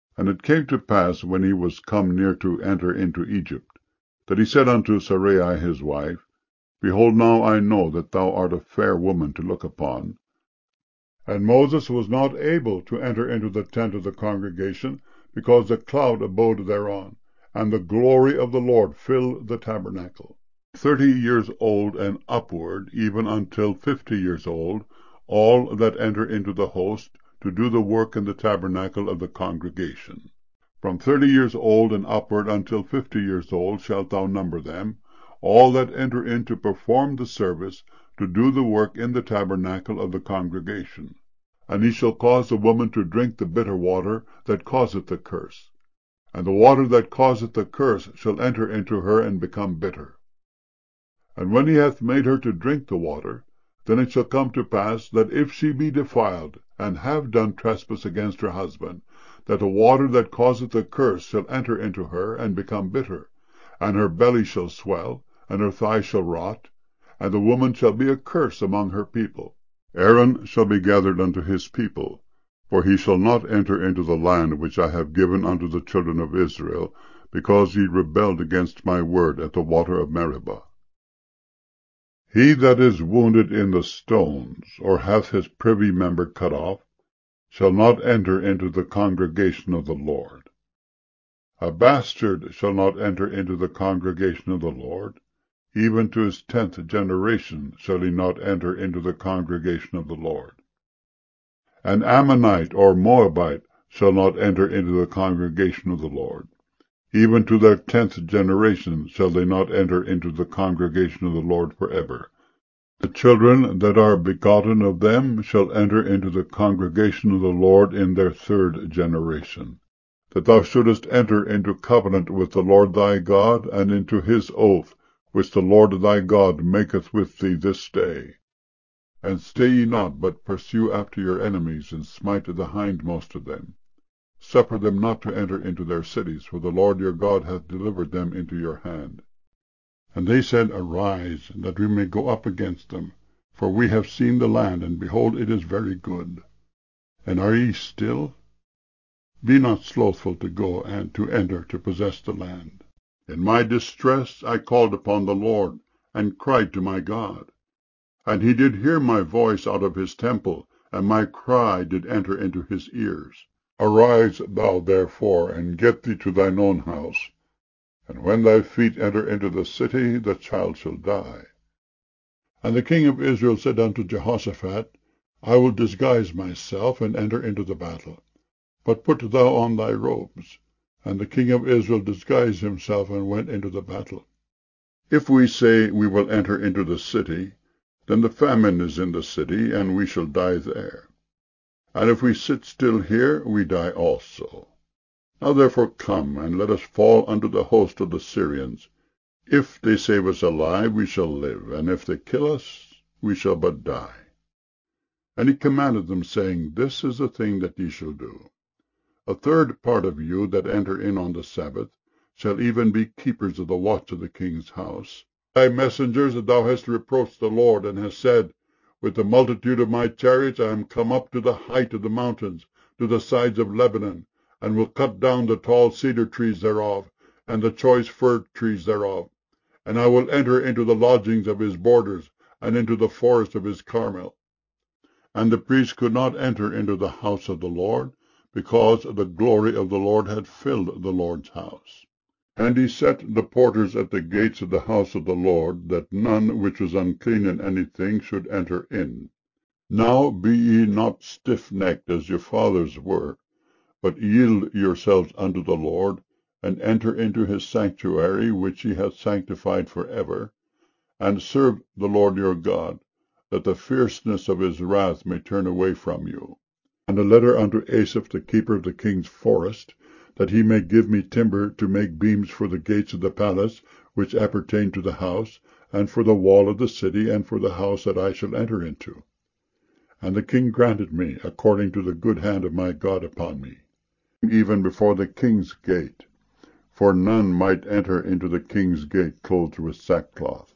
And it came to pass, when he was come near to enter into Egypt, that he said unto Sarai his wife, Behold, now I know that thou art a fair woman to look upon. And Moses was not able to enter into the tent of the congregation, because the cloud abode thereon, and the glory of the Lord filled the tabernacle. 30 years old and upward, even until 50 years old, all that enter into the host, to do the work in the tabernacle of the congregation. From 30 years old and upward until 50 years old shalt thou number them, all that enter in to perform the service, to do the work in the tabernacle of the congregation. And he shall cause the woman to drink the bitter water that causeth the curse. And the water that causeth the curse shall enter into her and become bitter. And when he hath made her to drink the water, then it shall come to pass, that if she be defiled, and have done trespass against her husband, that the water that causeth the curse shall enter into her, and become bitter, and her belly shall swell, and her thigh shall rot, and the woman shall be a curse among her people. Aaron shall be gathered unto his people, for he shall not enter into the land which I have given unto the children of Israel, because ye rebelled against my word at the water of Meribah. He that is wounded in the stones, or hath his privy member cut off, shall not enter into the congregation of the Lord. A bastard shall not enter into the congregation of the Lord. Even to his 10th generation shall he not enter into the congregation of the Lord. An Ammonite or Moabite shall not enter into the congregation of the Lord. Even to their 10th generation shall they not enter into the congregation of the Lord forever. The children that are begotten of them shall enter into the congregation of the Lord in their 3rd generation, that thou shouldest enter into covenant with the Lord thy God, and into his oath, which the Lord thy God maketh with thee this day. And stay ye not, but pursue after your enemies, and smite the hindmost of them. Suffer them not to enter into their cities, for the Lord your God hath delivered them into your hand. And they said, Arise, that we may go up against them, for we have seen the land, and behold, it is very good. And are ye still? Be not slothful to go and to enter to possess the land. In my distress I called upon the Lord, and cried to my God. And he did hear my voice out of his temple, and my cry did enter into his ears. Arise thou therefore, and get thee to thine own house. And when thy feet enter into the city, the child shall die. And the king of Israel said unto Jehoshaphat, I will disguise myself, and enter into the battle. But put thou on thy robes. And the king of Israel disguised himself, and went into the battle. If we say, We will enter into the city, then the famine is in the city, and we shall die there. And if we sit still here, we die also. Now therefore come, and let us fall unto the host of the Syrians. If they save us alive, we shall live, and if they kill us, we shall but die. And he commanded them, saying, This is the thing that ye shall do. A 3rd part of you that enter in on the Sabbath shall even be keepers of the watch of the king's house. Thy messengers that thou hast reproached the Lord, and hast said, With the multitude of my chariots I am come up to the height of the mountains, to the sides of Lebanon, and will cut down the tall cedar trees thereof, and the choice fir trees thereof. And I will enter into the lodgings of his borders, and into the forest of his Carmel. And the priests could not enter into the house of the Lord, because the glory of the Lord had filled the Lord's house. And he set the porters at the gates of the house of the Lord, that none which was unclean in anything should enter in. Now be ye not stiffnecked as your fathers were, but yield yourselves unto the Lord, and enter into his sanctuary, which he hath sanctified forever, and serve the Lord your God, that the fierceness of his wrath may turn away from you. And a letter unto Asaph, the keeper of the king's forest, that he may give me timber to make beams for the gates of the palace, which appertain to the house, and for the wall of the city, and for the house that I shall enter into. And the king granted me, according to the good hand of my God upon me, even before the king's gate, for none might enter into the king's gate clothed with sackcloth.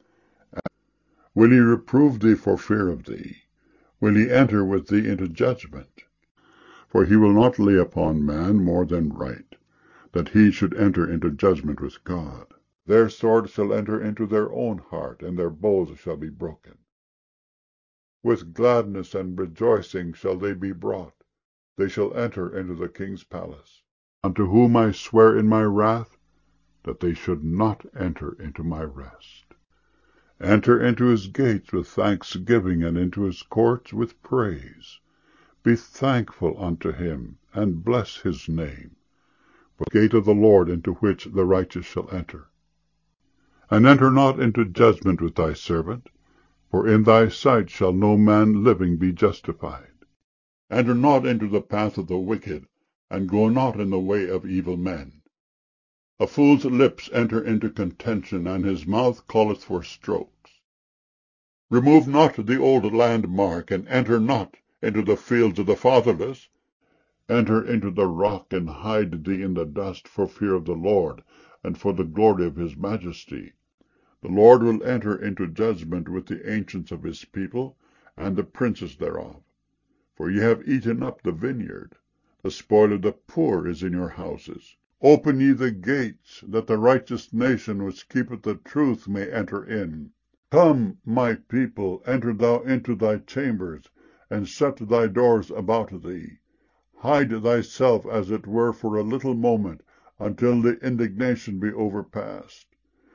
Will he reprove thee for fear of thee? Will he enter with thee into judgment? For he will not lay upon man more than right, that he should enter into judgment with God. Their sword shall enter into their own heart, and their bows shall be broken. With gladness and rejoicing shall they be brought. They shall enter into the king's palace. Unto whom I swear in my wrath, that they should not enter into my rest. Enter into his gates with thanksgiving, and into his courts with praise. Be thankful unto him, and bless his name. For the gate of the Lord, into which the righteous shall enter. And enter not into judgment with thy servant, for in thy sight shall no man living be justified. Enter not into the path of the wicked, and go not in the way of evil men. A fool's lips enter into contention, and his mouth calleth for strokes. Remove not the old landmark, and enter not into the fields of the fatherless. Enter into the rock, and hide thee in the dust, for fear of the Lord, and for the glory of his majesty. The Lord will enter into judgment with the ancients of his people, and the princes thereof. For ye have eaten up the vineyard. The spoil of the poor is in your houses. Open ye the gates, that the righteous nation which keepeth the truth may enter in. Come, my people, enter thou into thy chambers, and shut thy doors about thee. Hide thyself as it were for a little moment, until the indignation be overpast.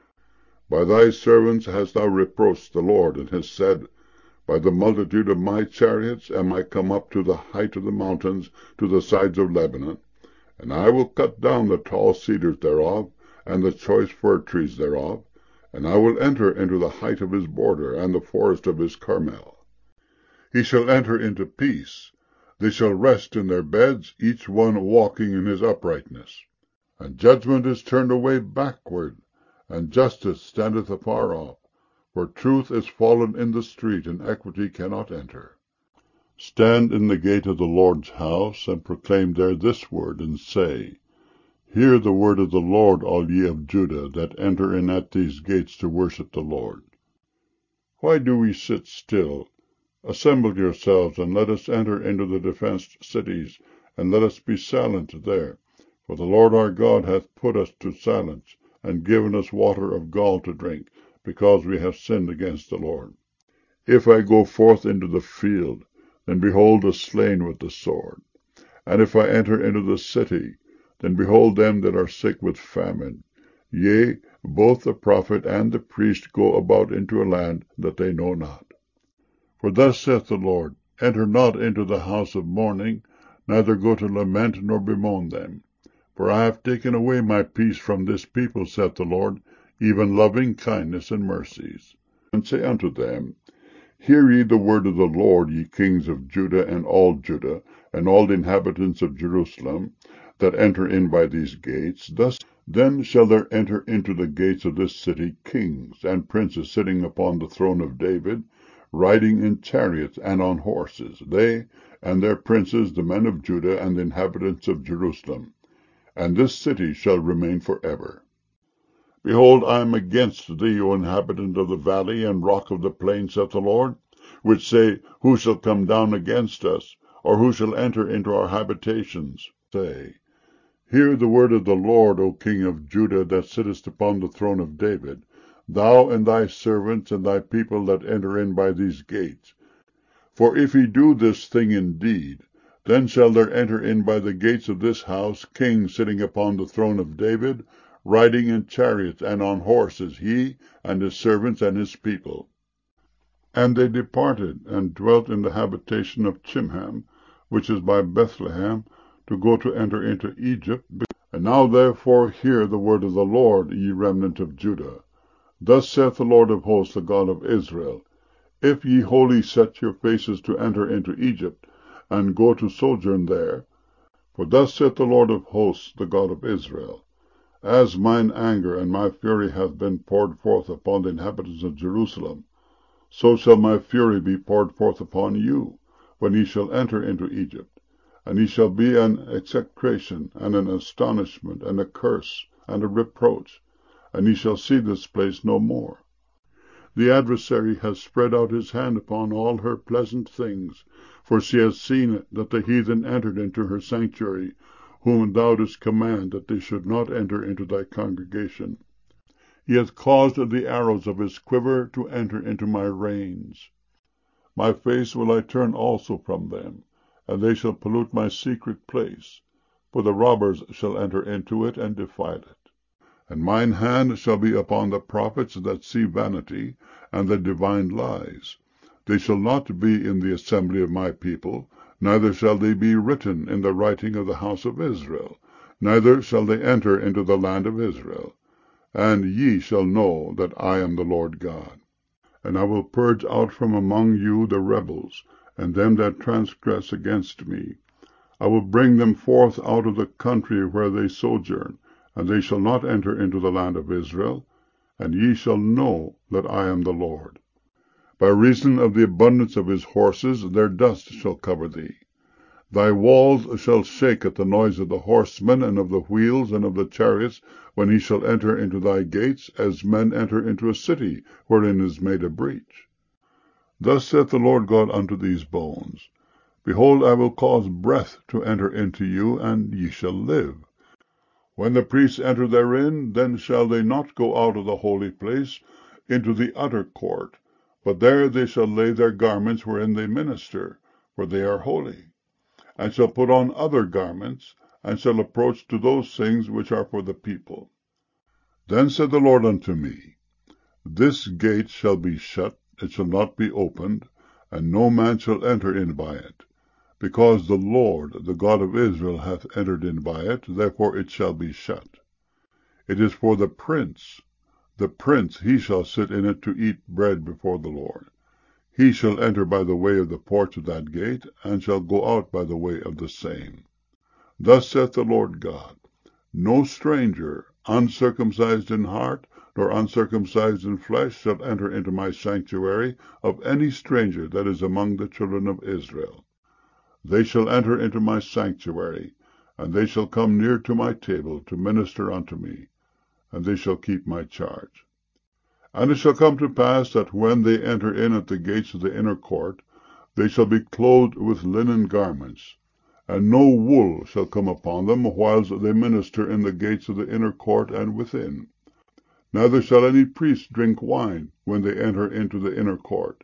By thy servants hast thou reproached the Lord, and hast said, By the multitude of my chariots am I come up to the height of the mountains, to the sides of Lebanon, and I will cut down the tall cedars thereof, and the choice fir trees thereof, and I will enter into the height of his border, and the forest of his Carmel. He shall enter into peace. They shall rest in their beds, each one walking in his uprightness. And judgment is turned away backward, and justice standeth afar off. For truth is fallen in the street, and equity cannot enter. Stand in the gate of the Lord's house, and proclaim there this word, and say, Hear the word of the Lord, all ye of Judah, that enter in at these gates to worship the Lord. Why do we sit still? Assemble yourselves, and let us enter into the defenced cities, and let us be silent there. For the Lord our God hath put us to silence, and given us water of gall to drink, because we have sinned against the Lord. If I go forth into the field, then behold the slain with the sword. And if I enter into the city, then behold them that are sick with famine. Yea, both the prophet and the priest go about into a land that they know not. For thus saith the Lord, Enter not into the house of mourning, neither go to lament nor bemoan them. For I have taken away my peace from this people, saith the Lord, even loving kindness and mercies. And say unto them, Hear ye the word of the Lord, ye kings of Judah, and all the inhabitants of Jerusalem, that enter in by these gates. Then shall there enter into the gates of this city kings and princes sitting upon the throne of David, riding in chariots and on horses, they and their princes, the men of Judah, and the inhabitants of Jerusalem. And this city shall remain forever. Behold, I am against thee, O inhabitant of the valley and rock of the plain, saith the Lord, which say, Who shall come down against us, or who shall enter into our habitations? Say, Hear the word of the Lord, O King of Judah, that sittest upon the throne of David, thou and thy servants and thy people that enter in by these gates. For if ye do this thing indeed, then shall there enter in by the gates of this house kings sitting upon the throne of David, riding in chariots and on horses, he and his servants and his people. And they departed, and dwelt in the habitation of Chimham, which is by Bethlehem, to go to enter into Egypt. And now therefore hear the word of the Lord, ye remnant of Judah. Thus saith the Lord of hosts, the God of Israel, If ye wholly set your faces to enter into Egypt, and go to sojourn there, for thus saith the Lord of hosts, the God of Israel, As mine anger and my fury hath been poured forth upon the inhabitants of Jerusalem, so shall my fury be poured forth upon you, when ye shall enter into Egypt. And ye shall be an execration, and an astonishment, and a curse, and a reproach, and ye shall see this place no more. The adversary has spread out his hand upon all her pleasant things, for she has seen that the heathen entered into her sanctuary, whom thou didst command that they should not enter into thy congregation. He hath caused the arrows of his quiver to enter into my reins. My face will I turn also from them, and they shall pollute my secret place, for the robbers shall enter into it and defile it. And mine hand shall be upon the prophets that see vanity, and that divine lies. They shall not be in the assembly of my people, neither shall they be written in the writing of the house of Israel, neither shall they enter into the land of Israel. And ye shall know that I am the Lord God. And I will purge out from among you the rebels, and them that transgress against me. I will bring them forth out of the country where they sojourn, and they shall not enter into the land of Israel, and ye shall know that I am the Lord. By reason of the abundance of his horses, their dust shall cover thee. Thy walls shall shake at the noise of the horsemen, and of the wheels, and of the chariots, when he shall enter into thy gates, as men enter into a city wherein is made a breach. Thus saith the Lord God unto these bones, Behold, I will cause breath to enter into you, and ye shall live. When the priests enter therein, then shall they not go out of the holy place into the utter court, but there they shall lay their garments wherein they minister, for they are holy, and shall put on other garments, and shall approach to those things which are for the people. Then said the Lord unto me, This gate shall be shut, it shall not be opened, and no man shall enter in by it. Because the Lord, the God of Israel, hath entered in by it, therefore it shall be shut. It is for the prince. The prince, he shall sit in it to eat bread before the Lord. He shall enter by the way of the porch of that gate, and shall go out by the way of the same. Thus saith the Lord God, No stranger, uncircumcised in heart, nor uncircumcised in flesh, shall enter into my sanctuary of any stranger that is among the children of Israel. They shall enter into my sanctuary, and they shall come near to my table to minister unto me, and they shall keep my charge. And it shall come to pass that when they enter in at the gates of the inner court, they shall be clothed with linen garments, and no wool shall come upon them whiles they minister in the gates of the inner court and within. Neither shall any priest drink wine when they enter into the inner court.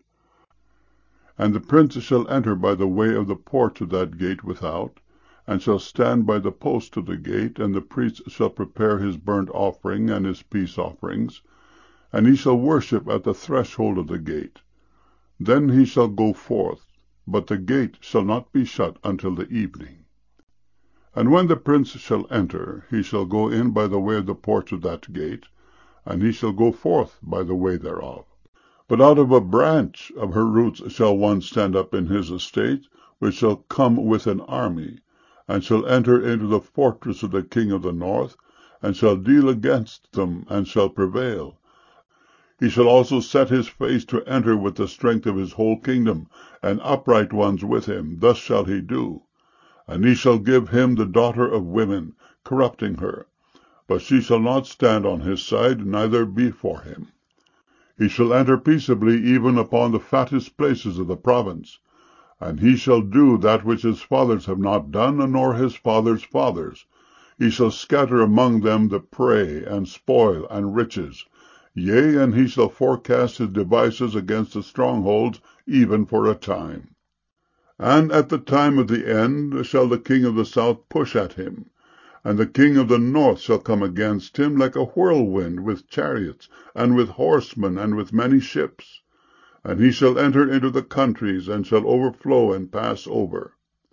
And the prince shall enter by the way of the porch of that gate without, and shall stand by the post of the gate, and the priest shall prepare his burnt offering and his peace offerings, and he shall worship at the threshold of the gate. Then he shall go forth, but the gate shall not be shut until the evening. And when the prince shall enter, he shall go in by the way of the porch of that gate, and he shall go forth by the way thereof. But out of a branch of her roots shall one stand up in his estate, which shall come with an army, and shall enter into the fortress of the king of the north, and shall deal against them, and shall prevail. He shall also set his face to enter with the strength of his whole kingdom, and upright ones with him. Thus shall he do. And he shall give him the daughter of women, corrupting her. But she shall not stand on his side, neither be for him. He shall enter peaceably even upon the fattest places of the province. And he shall do that which his fathers have not done, nor his fathers' fathers. He shall scatter among them the prey, and spoil, and riches. Yea, and he shall forecast his devices against the strongholds, even for a time. And at the time of the end shall the king of the south push at him, and the king of the north shall come against him like a whirlwind, with chariots, and with horsemen, and with many ships. And he shall enter into the countries, and shall overflow and pass over.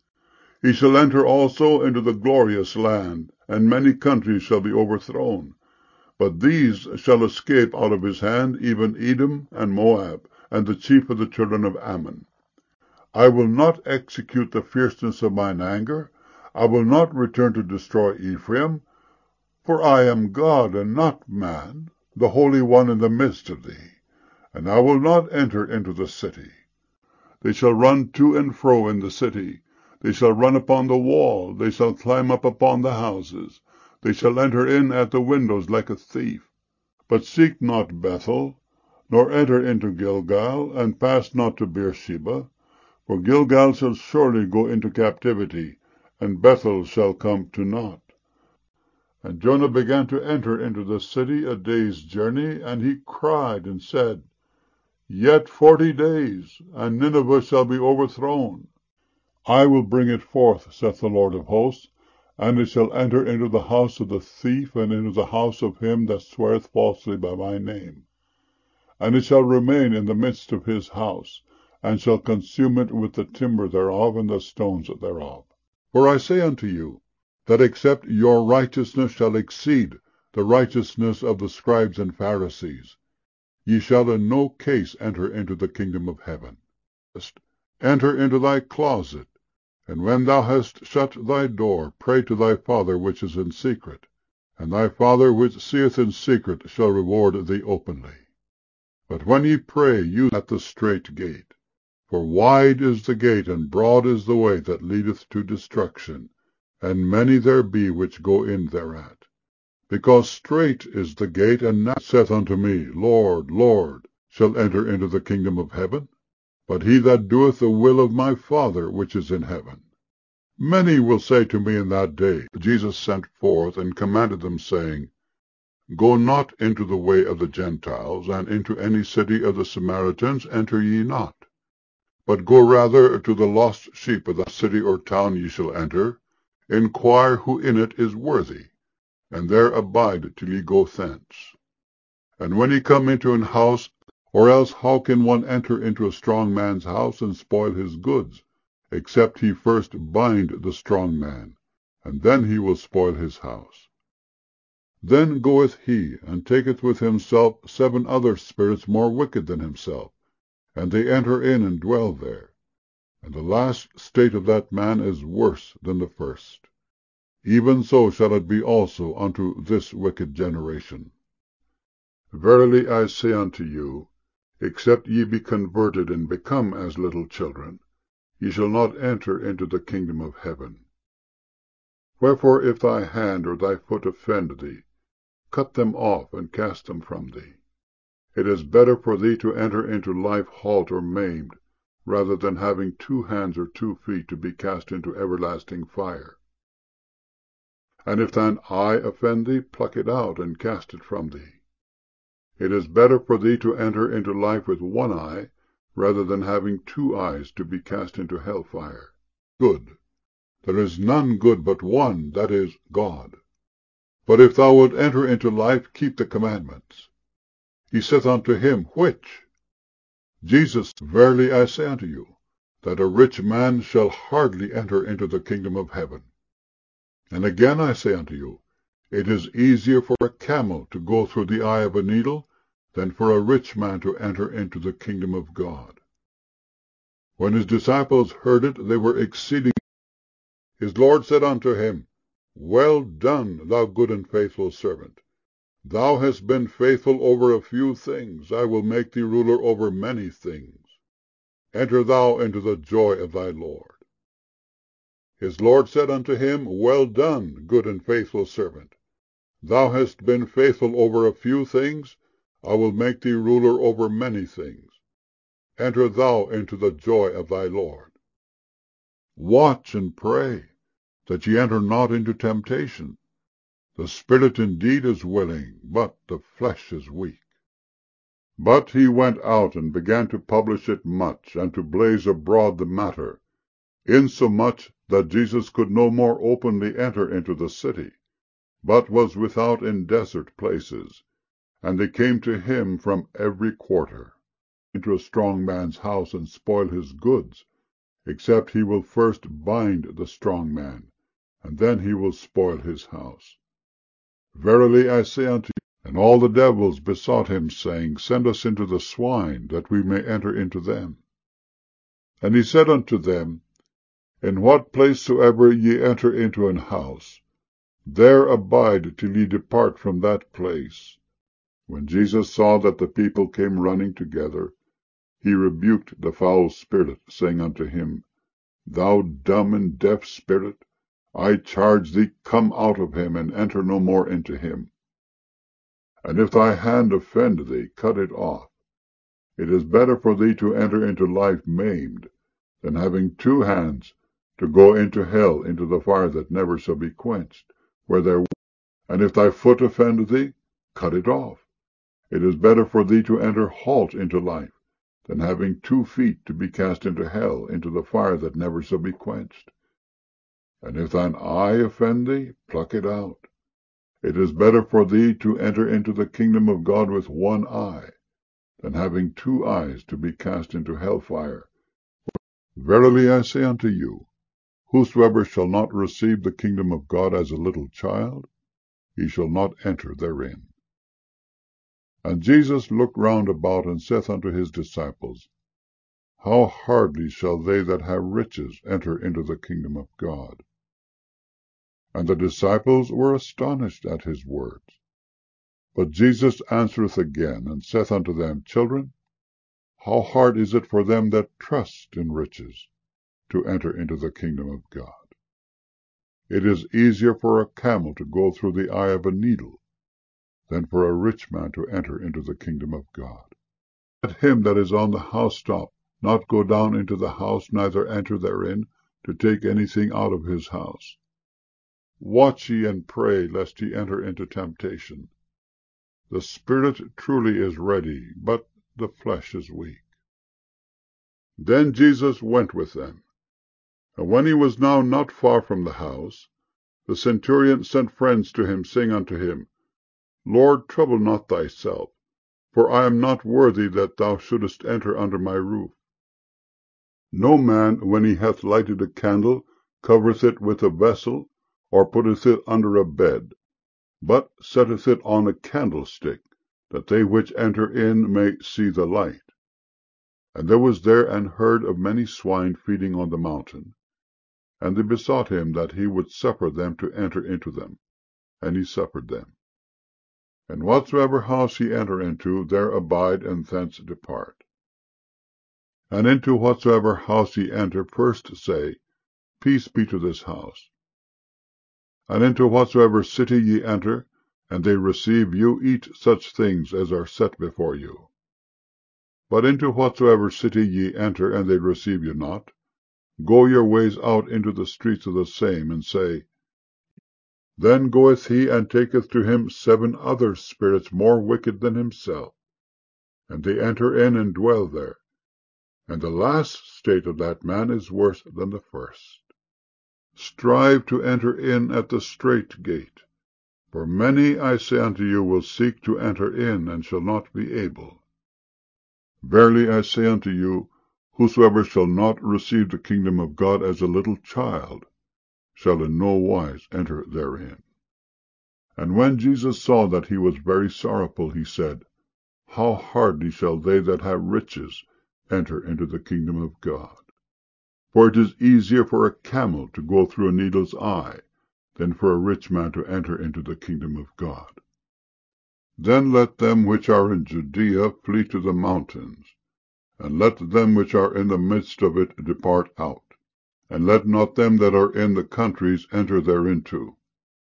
He shall enter also into the glorious land, and many countries shall be overthrown. But these shall escape out of his hand, even Edom and Moab, and the chief of the children of Ammon. I will not execute the fierceness of mine anger. I will not return to destroy Ephraim, for I am God and not man, the Holy One in the midst of thee, and I will not enter into the city. They shall run to and fro in the city. They shall run upon the wall. They shall climb up upon the houses. They shall enter in at the windows like a thief. But seek not Bethel, nor enter into Gilgal, and pass not to Beersheba. For Gilgal shall surely go into captivity, and Bethel shall come to naught. And Jonah began to enter into the city a day's journey, and he cried and said, Yet 40 days, and Nineveh shall be overthrown. I will bring it forth, saith the Lord of hosts, and it shall enter into the house of the thief, and into the house of him that sweareth falsely by my name. And it shall remain in the midst of his house, and shall consume it with the timber thereof and the stones thereof. For I say unto you, that except your righteousness shall exceed the righteousness of the scribes and Pharisees, ye shall in no case enter into the kingdom of heaven. Enter into thy closet, and when thou hast shut thy door, pray to thy Father which is in secret, and thy Father which seeth in secret shall reward thee openly. But when ye pray, use at the strait gate. For wide is the gate, and broad is the way that leadeth to destruction, and many there be which go in thereat. Because strait is the gate, and none saith unto me, Lord, Lord, shall enter into the kingdom of heaven, but he that doeth the will of my Father which is in heaven. Many will say to me in that day, Jesus sent forth and commanded them, saying, Go not into the way of the Gentiles, and into any city of the Samaritans enter ye not. But go rather to the lost sheep of the city or town ye shall enter, inquire who in it is worthy, and there abide till ye go thence. And when ye come into an house, or else how can one enter into a strong man's house and spoil his goods, except he first bind the strong man, and then he will spoil his house. Then goeth he, and taketh with himself 7 other spirits more wicked than himself, and they enter in and dwell there. And the last state of that man is worse than the first. Even so shall it be also unto this wicked generation. Verily I say unto you, except ye be converted and become as little children, ye shall not enter into the kingdom of heaven. Wherefore if thy hand or thy foot offend thee, cut them off, and cast them from thee. It is better for thee to enter into life halt or maimed, rather than having 2 hands or 2 feet to be cast into everlasting fire. And if thine eye offend thee, pluck it out, and cast it from thee. It is better for thee to enter into life with 1 eye, rather than having 2 eyes to be cast into hell fire. Good. There is none good but one, that is, God. But if thou wilt enter into life, keep the commandments. He saith unto him, Which? Jesus, verily I say unto you, that a rich man shall hardly enter into the kingdom of heaven. And again I say unto you, it is easier for a camel to go through the eye of a needle, than for a rich man to enter into the kingdom of God. When his disciples heard it, they were exceeding. His Lord said unto him, Well done, thou good and faithful servant. Thou hast been faithful over a few things, I will make thee ruler over many things. Enter thou into the joy of thy Lord. His Lord said unto him, Well done, good and faithful servant. Thou hast been faithful over a few things, I will make thee ruler over many things. Enter thou into the joy of thy Lord. Watch and pray, that ye enter not into temptation. The spirit indeed is willing, but the flesh is weak. But he went out and began to publish it much, and to blaze abroad the matter, insomuch that Jesus could no more openly enter into the city, but was without in desert places. And they came to him from every quarter, into a strong man's house, and spoil his goods, except he will first bind the strong man, and then he will spoil his house. Verily I say unto you, and all the devils besought him, saying, Send us into the swine, that we may enter into them. And he said unto them, In what place soever ye enter into an house, there abide till ye depart from that place. When Jesus saw that the people came running together, he rebuked the foul spirit, saying unto him, Thou dumb and deaf spirit, I charge thee, come out of him, and enter no more into him. And if thy hand offend thee, cut it off, It is better for thee to enter into life maimed, than having 2 hands to go into hell, into the fire that never shall be quenched, where there. And if thy foot offend thee, cut it off. It is better for thee to enter halt into life, than having 2 feet to be cast into hell, into the fire that never shall be quenched. And if thine eye offend thee, pluck it out. It is better for thee to enter into the kingdom of God with 1 eye, than having 2 eyes to be cast into hell fire. Verily I say unto you, whosoever shall not receive the kingdom of God as a little child, he shall not enter therein. And Jesus looked round about, and saith unto his disciples, How hardly shall they that have riches enter into the kingdom of God? And the disciples were astonished at his words. But Jesus answereth again, and saith unto them, Children, how hard is it for them that trust in riches to enter into the kingdom of God? It is easier for a camel to go through the eye of a needle than for a rich man to enter into the kingdom of God. Let him that is on the housetop not go down into the house, neither enter therein, to take anything out of his house. Watch ye and pray, lest ye enter into temptation. The spirit truly is ready, but the flesh is weak. Then Jesus went with them. And when he was now not far from the house, the centurion sent friends to him, saying unto him, Lord, trouble not thyself, for I am not worthy that thou shouldest enter under my roof. No man, when he hath lighted a candle, covereth it with a vessel, or putteth it under a bed, but setteth it on a candlestick, that they which enter in may see the light. And there was there an herd of many swine feeding on the mountain. And they besought him that he would suffer them to enter into them. And he suffered them. And whatsoever house ye enter into, there abide, and thence depart. And into whatsoever house ye enter, first say, Peace be to this house. And into whatsoever city ye enter, and they receive you, eat such things as are set before you. But into whatsoever city ye enter, and they receive you not, go your ways out into the streets of the same, and say, Then goeth he and taketh to him 7 other spirits more wicked than himself, and they enter in and dwell there. And the last state of that man is worse than the first. Strive to enter in at the strait gate, for many, I say unto you, will seek to enter in, and shall not be able. Verily I say unto you, whosoever shall not receive the kingdom of God as a little child, shall in no wise enter therein. And when Jesus saw that he was very sorrowful, he said, How hardly shall they that have riches enter into the kingdom of God? For it is easier for a camel to go through a needle's eye, than for a rich man to enter into the kingdom of God. Then let them which are in Judea flee to the mountains, and let them which are in the midst of it depart out, and let not them that are in the countries enter thereinto.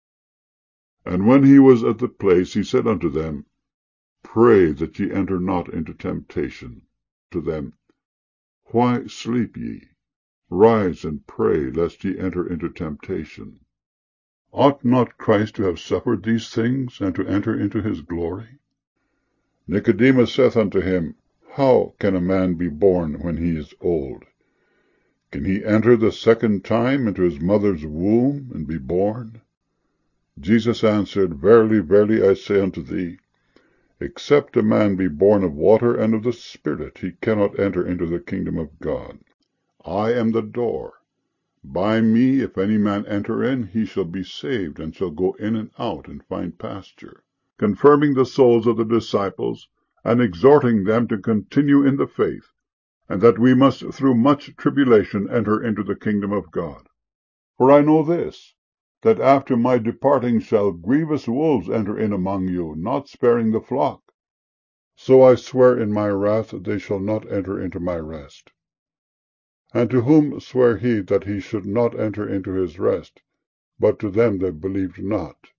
And when he was at the place, he said unto them, Pray that ye enter not into temptation. To them, Why sleep ye? Rise and pray, lest ye enter into temptation. Ought not Christ to have suffered these things, and to enter into his glory? Nicodemus saith unto him, How can a man be born when he is old? Can he enter the second time into his mother's womb, and be born? Jesus answered, Verily, verily, I say unto thee, Except a man be born of water and of the Spirit, he cannot enter into the kingdom of God. I am the door. By me, if any man enter in, he shall be saved, and shall go in and out, and find pasture. Confirming the souls of the disciples, and exhorting them to continue in the faith, and that we must through much tribulation enter into the kingdom of God. For I know this, that after my departing shall grievous wolves enter in among you, not sparing the flock. So I swear in my wrath that they shall not enter into my rest. And to whom sware he that he should not enter into his rest, but to them that believed not?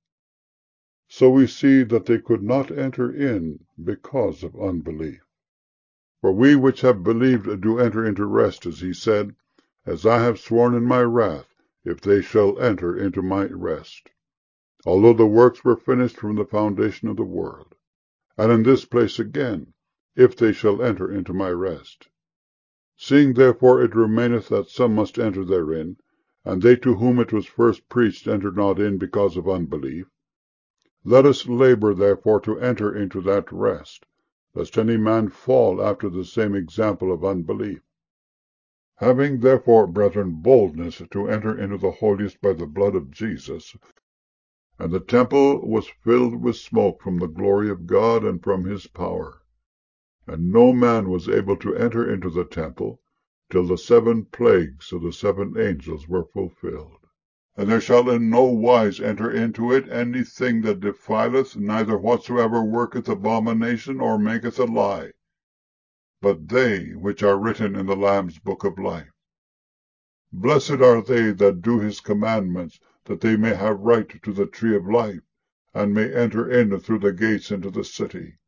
So we see that they could not enter in because of unbelief. For we which have believed do enter into rest, as he said, As I have sworn in my wrath, if they shall enter into my rest, although the works were finished from the foundation of the world. And in this place again, if they shall enter into my rest. Seeing therefore it remaineth that some must enter therein, and they to whom it was first preached entered not in because of unbelief, let us labor therefore to enter into that rest, lest any man fall after the same example of unbelief. Having therefore, brethren, boldness to enter into the holiest by the blood of Jesus, and the temple was filled with smoke from the glory of God and from his power. And no man was able to enter into the temple till the 7 plagues of the 7 angels were fulfilled. And there shall in no wise enter into it any thing that defileth, neither whatsoever worketh abomination or maketh a lie, but they which are written in the Lamb's book of life. Blessed are they that do his commandments, that they may have right to the tree of life, and may enter in through the gates into the city.